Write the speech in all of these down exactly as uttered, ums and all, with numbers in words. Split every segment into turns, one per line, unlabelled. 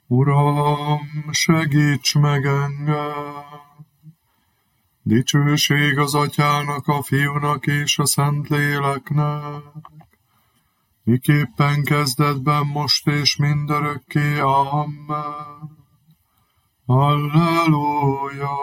Uram, segíts meg engem! Dicsőség az Atyának, a Fiúnak és a Szentléleknek, miképpen kezdetben, most és mindörökké. Amen. Halleluja!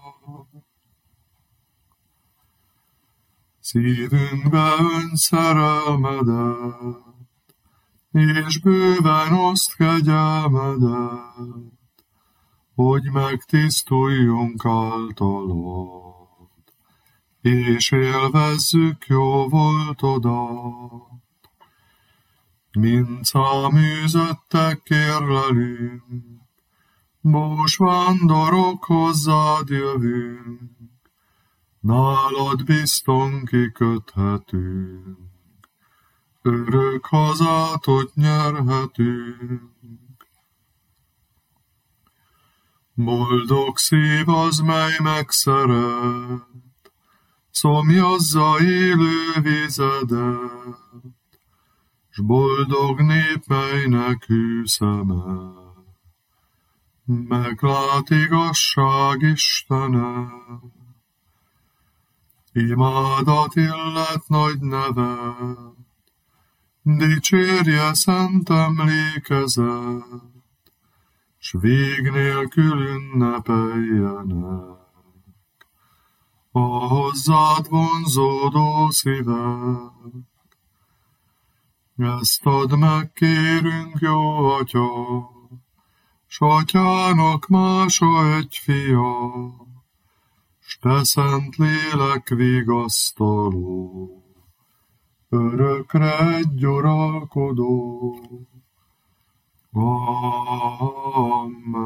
Szívünkbe önts szerelmedet, és bőven oszt kegyelmedet, hogy megtisztuljunk általad, és élvezzük jó voltodat. Mint száműzöttek kérlelünk, bús vándorok hozzád jövünk, nálad bizton kiköthetünk, örök hazátot nyerhetünk. Boldog szív az, mely megszeret, szomjazza élő vizedet, s boldog nép, melynek hű szeme meglát igazság Istenet. Imádat illet nagy nevet, dicsérje szent emlékezet, s vég nélkül ünnepeljenek a hozzád vonzódó szívek. Ezt add meg, kérünk, jó Atya, s Atyának mása egy fia, s te szent lélek vigasztaló, örökre egy uralkodó. Amen.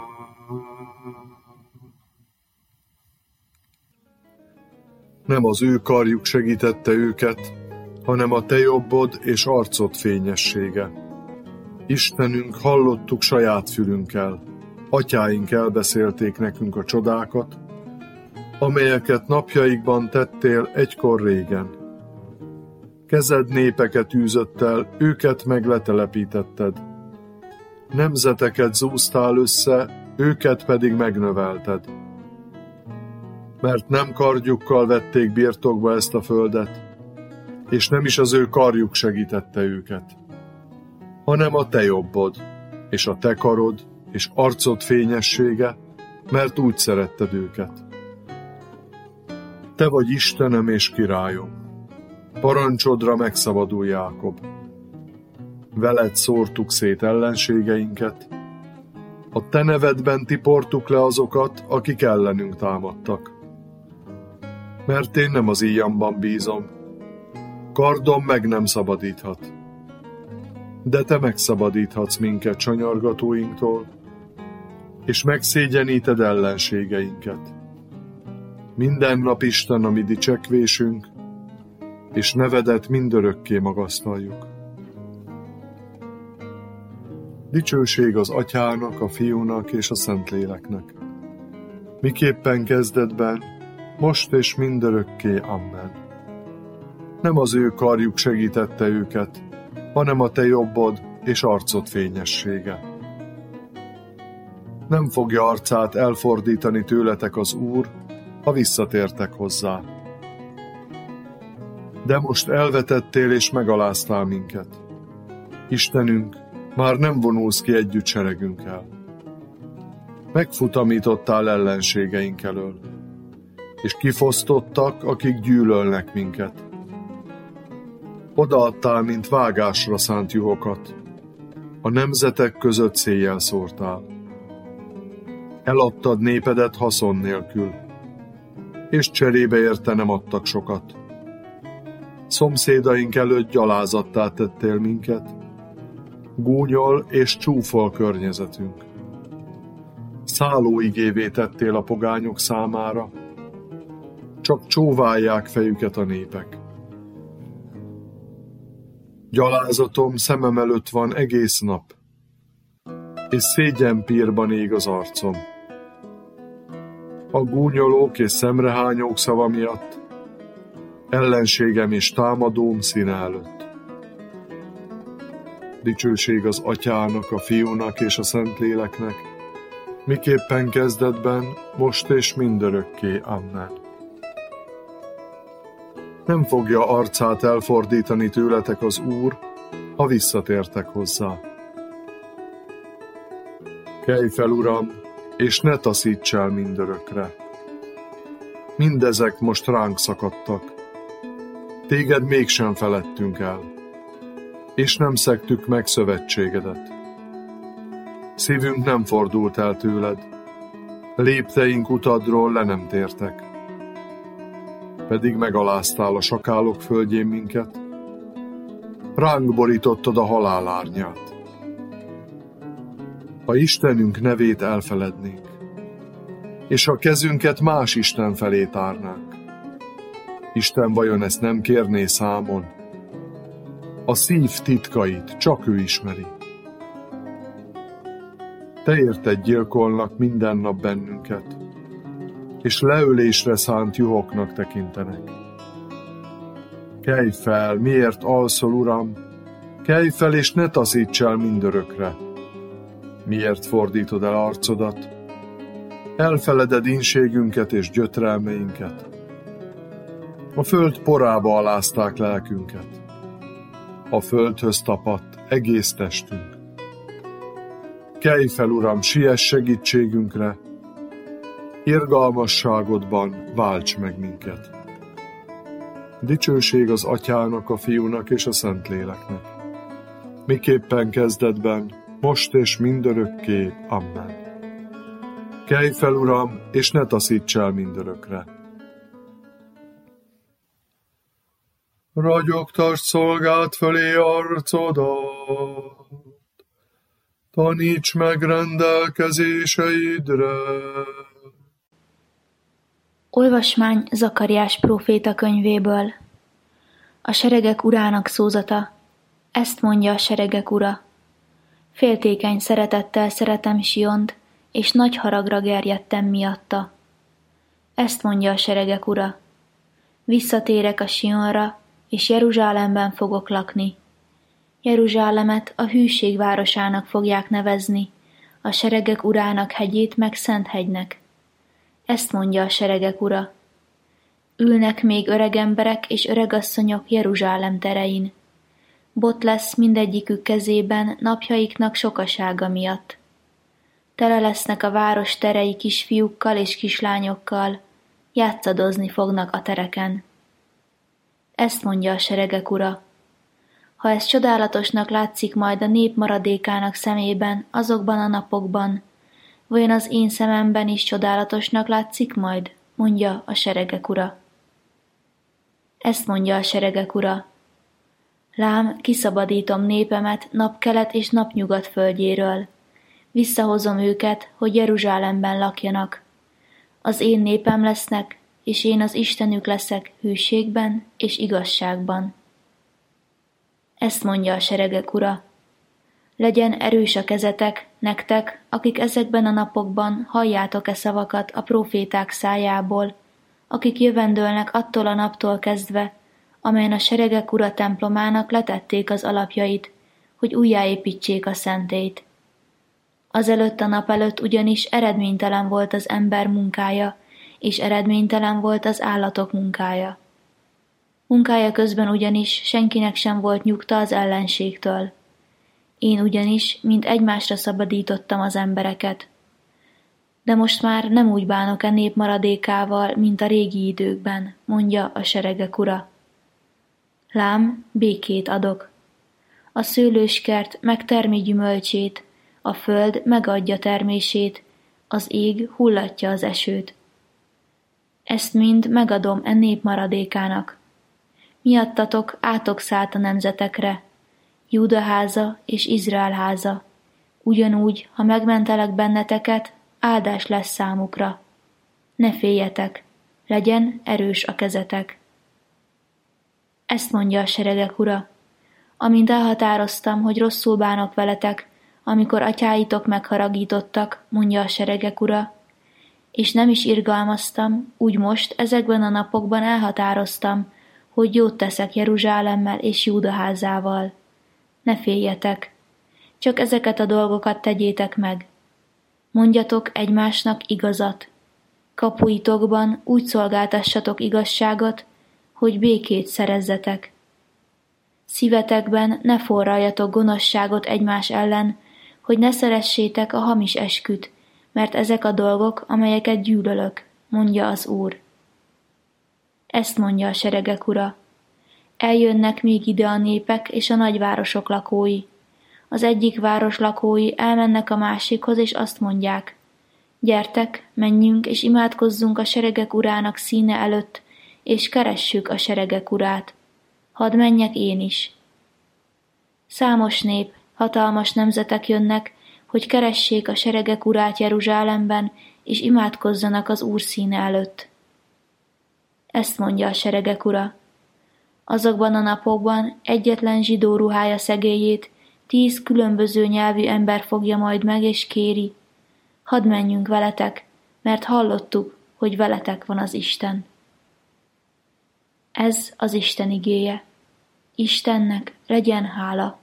Nem az ő karjuk segítette őket, hanem a te jobbod és arcod fényessége. Istenünk, hallottuk saját fülünkkel, atyáink elbeszélték nekünk a csodákat, amelyeket napjaikban tettél egykor régen. Kezed népeket űzött el, őket meg letelepítetted. Nemzeteket zúztál össze, őket pedig megnövelted. Mert nem kardjukkal vették birtokba ezt a földet, és nem is az ő karjuk segítette őket, hanem a te jobbod, és a te karod, és arcod fényessége, mert úgy szeretted őket. Te vagy Istenem és királyom, parancsodra megszabadul Jákob. Veled szórtuk szét ellenségeinket, a te nevedben tiportuk le azokat, akik ellenünk támadtak. Mert én nem az íjamban bízom, kardom meg nem szabadíthat. De te megszabadíthatsz minket sanyargatóinktól, és megszégyeníted ellenségeinket. Minden nap Isten a mi dicsekvésünk, és nevedet mindörökké magasztaljuk. Dicsőség az Atyának, a Fiúnak és a Szentléleknek, miképpen kezdetben, most és mindörökké. Amen. Nem az ő karjuk segítette őket, hanem a te jobbod és arcod fényessége. Nem fogja arcát elfordítani tőletek az Úr, ha visszatértek hozzá. De most elvetettél és megaláztál minket. Istenünk, már nem vonulsz ki együtt seregünkkel. Megfutamítottál ellenségeink elől, és kifosztottak, akik gyűlölnek minket. Odaadtál, mint vágásra szánt juhokat, a nemzetek között széjjel szórtál. Eladtad népedet haszon nélkül, és cserébe érte nem adtak sokat. Szomszédaink előtt gyalázattá tettél minket, gúnyol és csúfol környezetünk. Szállóigévé tettél a pogányok számára, csak csóválják fejüket a népek. Gyalázatom szemem előtt van egész nap, és szégyenpírban ég az arcom. A gúnyolók és szemrehányók szava miatt, ellenségem és támadóm színe előtt. Dicsőség az Atyának, a Fiúnak és a Szentléleknek, miképpen kezdetben, most és mindörökké. Amen. Nem fogja arcát elfordítani tőletek az Úr, ha visszatértek hozzá. Kelj fel, Uram, és ne taszíts el mindörökre. Mindezek most ránk szakadtak. Téged mégsem feledtünk el, és nem szegtük meg szövetségedet. Szívünk nem fordult el tőled, lépteink utadról le nem tértek. Pedig megaláztál a sakálok földjén minket, ránk borítottad a halál árnyát. Ha Istenünk nevét elfelednénk, és a kezünket más Isten felé tárnánk, Isten vajon ezt nem kérné számon? A szív titkait csak ő ismeri. Te érted gyilkolnak minden nap bennünket, és leölésre szánt juhoknak tekintenek. Kelj fel, miért alszol, Uram? Kelj fel, és ne taszíts el mindörökre. Miért fordítod el arcodat? Elfeleded ínségünket és gyötrelmeinket. A föld porába alázták lelkünket. A földhöz tapadt egész testünk. Kelj fel, Uram, siess segítségünkre, irgalmasságodban válts meg minket. Dicsőség az Atyának, a Fiúnak és a Szentléleknek, miképpen kezdetben, most és mindörökké. Amen. Kelj fel, Uram, és ne taszíts el mindörökre. Ragyogtass szolgád fölé arcodat, taníts meg rendelkezéseidre.
Olvasmány Zakariás próféta könyvéből. A seregek urának szózata. Ezt mondja a seregek ura. Féltékeny szeretettel szeretem Siont, és nagy haragra gerjedtem miatta. Ezt mondja a seregek ura. Visszatérek a Sionra, és Jeruzsálemben fogok lakni. Jeruzsálemet a hűség városának fogják nevezni, a seregek urának hegyét meg Szent hegynek. Ezt mondja a seregek ura. Ülnek még öreg emberek és öregasszonyok Jeruzsálem terein. Bot lesz mindegyikük kezében napjaiknak sokasága miatt. Tele lesznek a város terei kisfiúkkal és kislányokkal, játszadozni fognak a tereken. Ezt mondja a seregek ura. Ha ez csodálatosnak látszik majd a nép maradékának szemében azokban a napokban, vajon az én szememben is csodálatosnak látszik majd, mondja a seregek ura. Ezt mondja a seregek ura. Lám, kiszabadítom népemet napkelet és napnyugat földjéről. Visszahozom őket, hogy Jeruzsálemben lakjanak. Az én népem lesznek, és én az Istenük leszek hűségben és igazságban. Ezt mondja a seregek ura. Legyen erős a kezetek, nektek, akik ezekben a napokban halljátok-e szavakat a próféták szájából, akik jövendőlnek attól a naptól kezdve, amelyen a seregek ura templomának letették az alapjait, hogy újjáépítsék a szentélyt. Azelőtt a nap előtt ugyanis eredménytelen volt az ember munkája, és eredménytelen volt az állatok munkája. Munkája közben ugyanis senkinek sem volt nyugta az ellenségtől. Én ugyanis, mint egymásra szabadítottam az embereket. De most már nem úgy bánok a nép maradékával, mint a régi időkben, mondja a seregek ura. Lám, békét adok. A szőlőskert megtermi gyümölcsét, a föld megadja termését, az ég hullatja az esőt. Ezt mind megadom e nép maradékának. Miattatok átok szállt a nemzetekre, Júda háza és Izrael háza. Ugyanúgy, ha megmentelek benneteket, áldás lesz számukra. Ne féljetek, legyen erős a kezetek. Ezt mondja a seregek ura. Amint elhatároztam, hogy rosszul bánok veletek, amikor atyáitok megharagítottak, mondja a seregek ura, és nem is irgalmaztam, úgy most ezekben a napokban elhatároztam, hogy jót teszek Jeruzsálemmel és Júda házával. Ne féljetek, csak ezeket a dolgokat tegyétek meg. Mondjatok egymásnak igazat. Kapuitokban úgy szolgáltassatok igazságot, hogy békét szerezzetek. Szívetekben ne forraljatok gonoszságot egymás ellen, hogy ne szeressétek a hamis esküt, mert ezek a dolgok, amelyeket gyűlölök, mondja az Úr. Ezt mondja a seregek Ura. Eljönnek még ide a népek és a nagyvárosok lakói. Az egyik város lakói elmennek a másikhoz, és azt mondják, gyertek, menjünk és imádkozzunk a seregek Urának színe előtt, és keressük a seregek Urát. Hadd menjek én is. Számos nép, hatalmas nemzetek jönnek, hogy keressék a seregek Urát Jeruzsálemben, és imádkozzanak az Úr színe előtt. Ezt mondja a seregek Ura. Azokban a napokban egyetlen zsidó ruhája szegélyét tíz különböző nyelvű ember fogja majd meg, és kéri, hadd menjünk veletek, mert hallottuk, hogy veletek van az Isten. Ez az Isten igéje. Istennek legyen hála.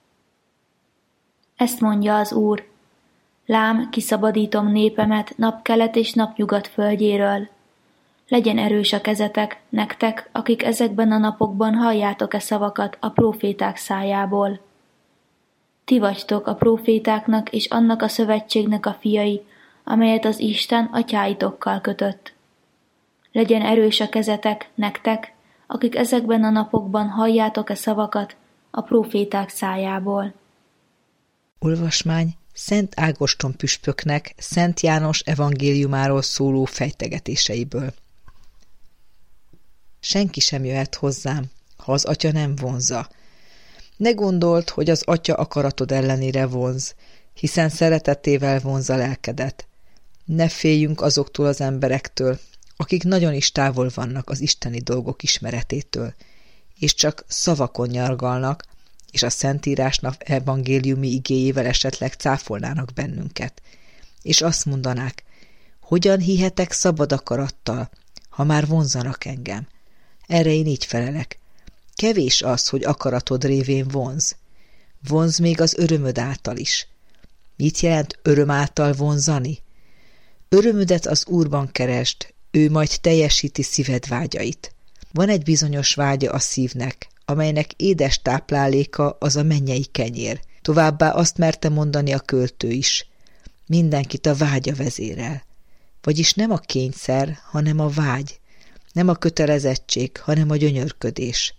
Ezt mondja az Úr. Lám, kiszabadítom népemet napkelet és napnyugat földjéről. Legyen erős a kezetek, nektek, akik ezekben a napokban halljátok-e szavakat a próféták szájából. Ti vagytok a prófétáknak és annak a szövetségnek a fiai, amelyet az Isten atyáitokkal kötött. Legyen erős a kezetek, nektek, akik ezekben a napokban halljátok-e szavakat a próféták szájából.
Olvasmány Szent Ágoston püspöknek Szent János evangéliumáról szóló fejtegetéseiből. Senki sem jöhet hozzám, ha az Atya nem vonzza. Ne gondold, hogy az Atya akaratod ellenére vonz, hiszen szeretetével vonz a lelkedet. Ne féljünk azoktól az emberektől, akik nagyon is távol vannak az isteni dolgok ismeretétől, és csak szavakon nyargalnak, és a Szentírásnak evangéliumi igéjével esetleg cáfolnának bennünket, és azt mondanák, hogyan hihetek szabad akarattal, ha már vonzanak engem. Erre én így felelek. Kevés az, hogy akaratod révén vonz. Vonz még az örömöd által is. Mit jelent öröm által vonzani? Örömödet az Úrban keresd, ő majd teljesíti szíved vágyait. Van egy bizonyos vágya a szívnek, amelynek édes tápláléka az a mennyei kenyér. Továbbá azt merte mondani a költő is. Mindenkit a vágya vezérel. Vagyis nem a kényszer, hanem a vágy. Nem a kötelezettség, hanem a gyönyörködés.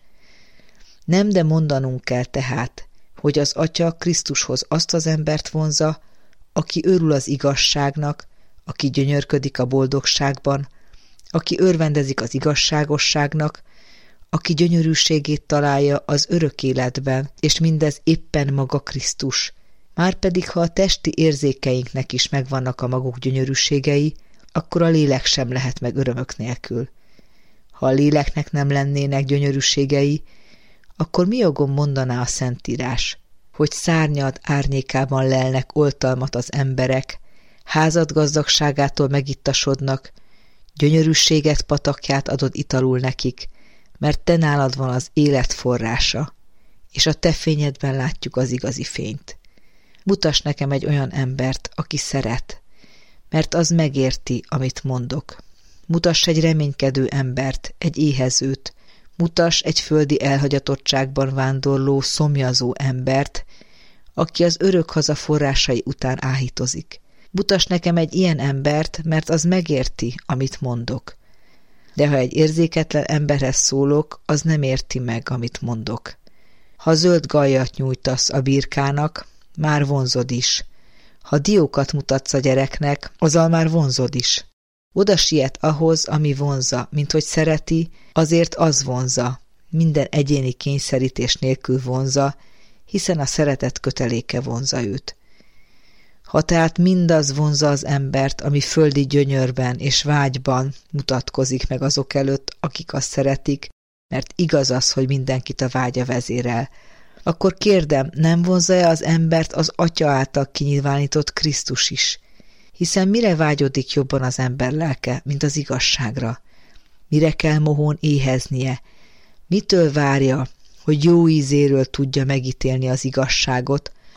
Nem, de mondanunk kell tehát, hogy az Atya Krisztushoz azt az embert vonza, aki örül az igazságnak, aki gyönyörködik a boldogságban, aki örvendezik az igazságosságnak, aki gyönyörűségét találja az örök életben, és mindez éppen maga Krisztus. Márpedig, ha a testi érzékeinknek is megvannak a maguk gyönyörűségei, akkor a lélek sem lehet meg örömök nélkül. Ha a léleknek nem lennének gyönyörűségei, akkor mi jogon mondaná a Szentírás, hogy szárnyad árnyékában lelnek oltalmat az emberek, házad gazdagságától megittasodnak, gyönyörűséget patakját adod italul nekik, mert te nálad van az élet forrása, és a te fényedben látjuk az igazi fényt. Mutass nekem egy olyan embert, aki szeret, mert az megérti, amit mondok. Mutass egy reménykedő embert, egy éhezőt, mutass egy földi elhagyatottságban vándorló, szomjazó embert, aki az örök haza forrásai után áhítozik. Mutass nekem egy ilyen embert, mert az megérti, amit mondok. De ha egy érzéketlen emberhez szólok, az nem érti meg, amit mondok. Ha zöld gajjat nyújtasz a birkának, már vonzod is. Ha diókat mutatsz a gyereknek, azzal már vonzod is. Oda siet ahhoz, ami vonza, mint hogy szereti, azért az vonza, minden egyéni kényszerítés nélkül vonza, hiszen a szeretet köteléke vonza őt. Ha tehát mindaz vonza az embert, ami földi gyönyörben és vágyban mutatkozik meg azok előtt, akik azt szeretik, mert igaz az, hogy mindenkit a vágya vezérel, akkor kérdem, nem vonza-e az embert az Atya által kinyilvánított Krisztus is? Hiszen mire vágyodik jobban az ember lelke, mint az igazságra? Mire kell mohón éheznie? Mitől várja, hogy jó ízéről tudja megítélni az igazságot,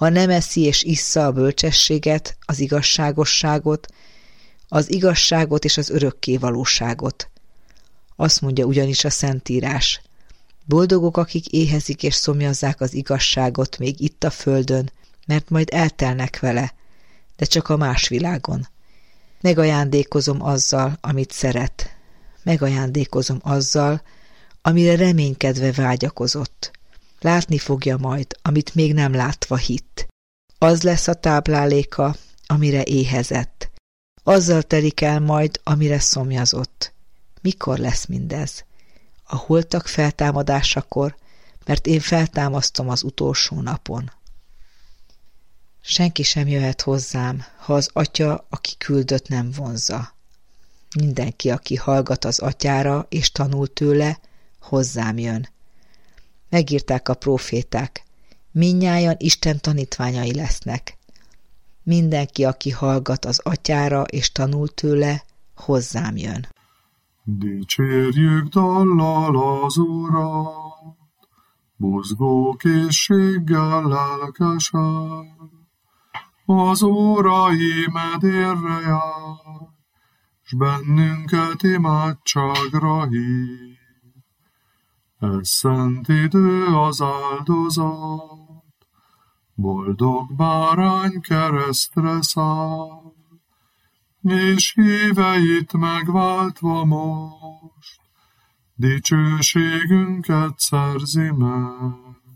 ha nem eszi és issza a bölcsességet, az igazságosságot, az igazságot és az örökké valóságot. Azt mondja ugyanis a Szentírás: boldogok, akik éhezik és szomjazzák az igazságot még itt a földön, mert majd eltelnek vele, de csak a más világon. Megajándékozom azzal, amit szeret. Megajándékozom azzal, amire reménykedve vágyakozott. Látni fogja majd, amit még nem látva hitt. Az lesz a tápláléka, amire éhezett. Azzal telik el majd, amire szomjazott. Mikor lesz mindez? A holtak feltámadásakor, mert én feltámasztom az utolsó napon. Senki sem jöhet hozzám, ha az Atya, aki küldött, nem vonzza. Mindenki, aki hallgat az Atyára és tanul tőle, hozzám jön. Megírták a próféták: mindnyájan Isten tanítványai lesznek. Mindenki, aki hallgat az Atyára és tanul tőle, hozzám jön.
Dicsérjük dallal az Urat, buzgó készséggel lelkesen, az órai medérre jár, s bennünket imádságra hív. Ez szent idő az áldozat, boldog bárány keresztre száll, és híveit megváltva most, dicsőségünket szerzi meg.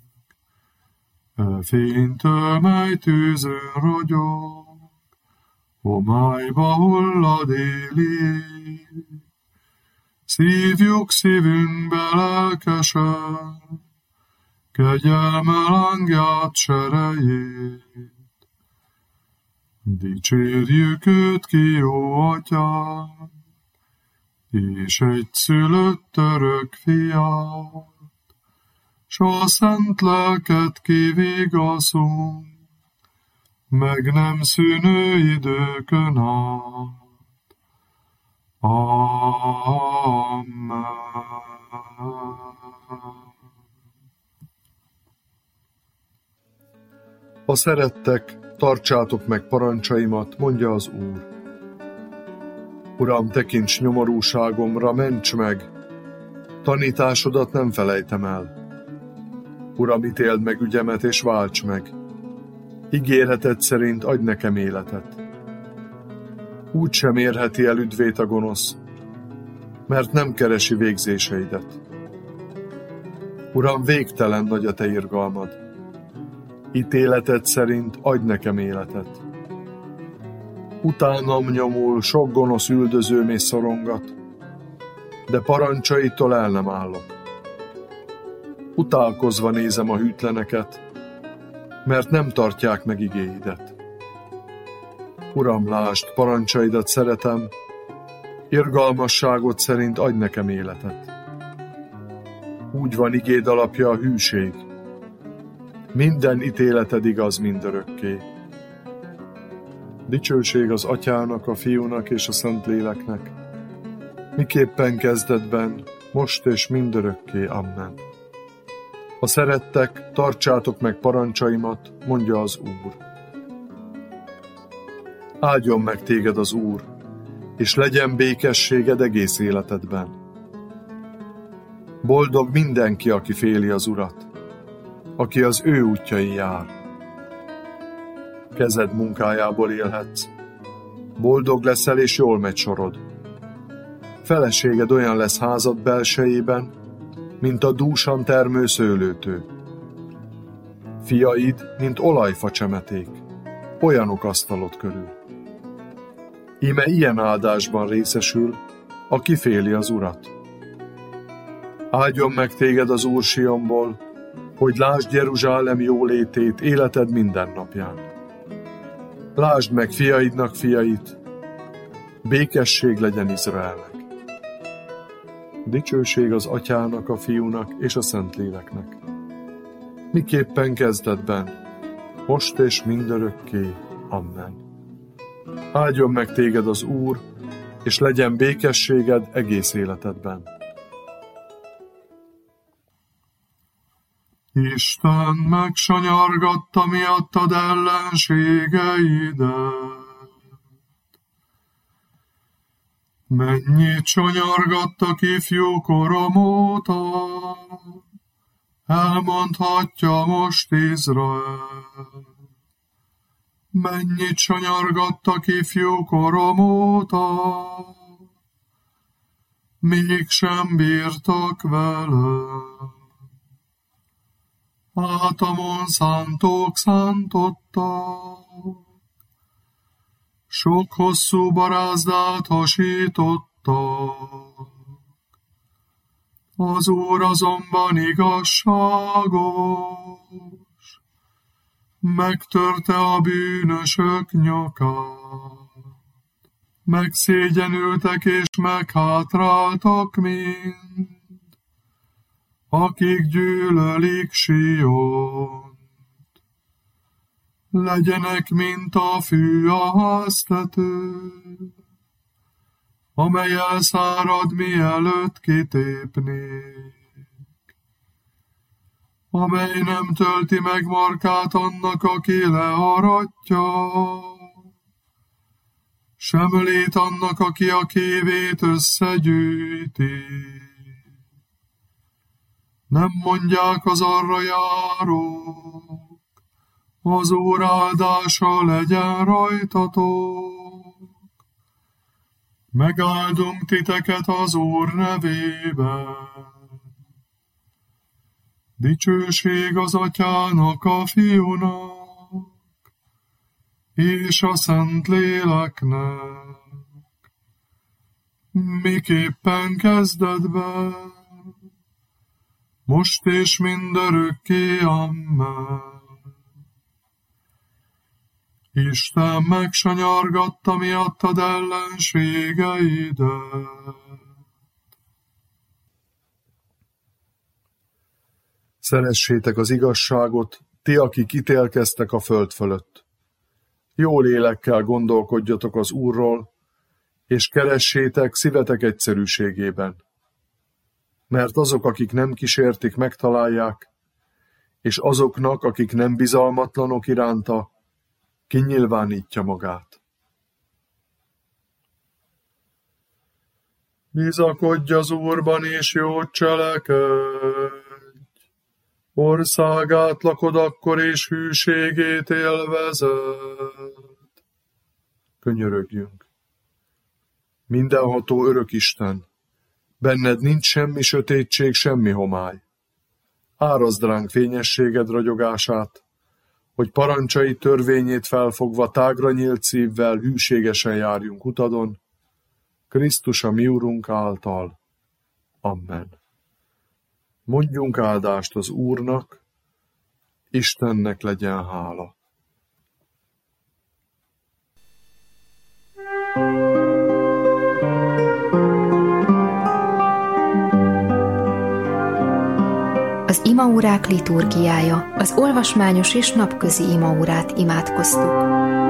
E fénytől, mely tűzön ragyog, homályba hullad éli ég, szívjuk szívünkbe lelkesen, kegyelme lángját serejét. Dicsérjük őt ki, jó Atyát, és egyszülött örök fiát, s a szent lelket kivigaszunk, meg nem szűnő időkön át. Amen. Ha szerettek, tartsátok meg parancsaimat, mondja az Úr. Uram, tekints nyomorúságomra, ments meg, tanításodat nem felejtem el. Uram, ítéld meg ügyemet és válts meg, ígéreted szerint adj nekem életet. Úgy sem érheti el üdvét a gonosz, mert nem keresi végzéseidet. Uram, végtelen nagy a te irgalmad, ítéleted szerint adj nekem életet. Utánam nyomul sok gonosz üldözőm és szorongat, de parancsaitól el nem állok. Utálkozva nézem a hűtleneket, mert nem tartják meg igéidet. Uram, lásd, parancsaidat szeretem, irgalmasságod szerint adj nekem életet. Úgy van igéd alapja a hűség, minden ítéleted igaz mindörökké. Dicsőség az Atyának, a Fiúnak és a Szentléleknek, miképpen kezdetben, most és mindörökké. Amen. Ha szerettek, tartsátok meg parancsaimat, mondja az Úr. Áldjon meg téged az Úr, és legyen békességed egész életedben. Boldog mindenki, aki féli az Urat, aki az ő útjain jár. Kezed munkájából élhetsz, boldog leszel és jól megy sorod. Feleséged olyan lesz házad belsejében, mint a dúsan termő szőlőtő. Fiaid, mint olajfa csemeték, olyanok asztalod körül. Íme ilyen áldásban részesül, aki féli az Urat. Áldjon meg téged az Úr Sionból, hogy lásd Jeruzsálem jólétét életed minden napján. Lásd meg fiaidnak fiait, békesség legyen Izraelnek. Dicsőség az Atyának, a Fiúnak és a Szentléleknek. Miképpen kezdetben, most és mindörökké. Amen. Áldjon meg téged az Úr, és legyen békességed egész életedben. Isten megsanyargatta miattad ellenségeidet. Mennyit sanyargattak ifjú korom óta, elmondhatja most Izrael. Mennyit sanyargattak ifjú korom óta, mégsem bírtak vele. Hátamon szántók szántottak, sok hosszú barázdát hasítottak. Az Úr azonban igazságos, megtörte a bűnösök nyakát. Megszégyenültek és meghátráltak mind, akik gyűlölik Siont. Legyenek, mint a fű a háztető, amely elszárad, mielőtt kitépnék, amely nem tölti meg markát annak, aki learatja, sem ölét annak, aki a kévét összegyűjti. Nem mondják az arra járók, az Úr áldása legyen rajtatok. Megáldunk titeket az Úr nevében. Dicsőség az Atyának, a Fiúnak, és a Szentléleknek, miképpen kezdetben, most és mindörökké, amen. Isten megsanyargatta miattad ellenségeidet. Szeressétek az igazságot, ti, akik ítélkeztek a föld fölött. Jó lélekkel gondolkodjatok az Úrról, és keressétek szívetek egyszerűségében. Mert azok, akik nem kísértik, megtalálják, és azoknak, akik nem bizalmatlanok iránta, kinyilvánítja magát. Bizakodj az Úrban, és jót cselekedj. Országát lakod akkor, és hűségét élvezed. Könyörögjünk. Mindenható örök Isten, benned nincs semmi sötétség, semmi homály. Árazd ránk fényességed ragyogását, hogy parancsai törvényét felfogva tágra nyílt szívvel hűségesen járjunk utadon, Krisztus a mi Urunk által. Amen. Mondjunk áldást az Úrnak, Istennek legyen hála.
Az imaórák liturgiája, az olvasmányos és napközi imaórát imádkoztuk.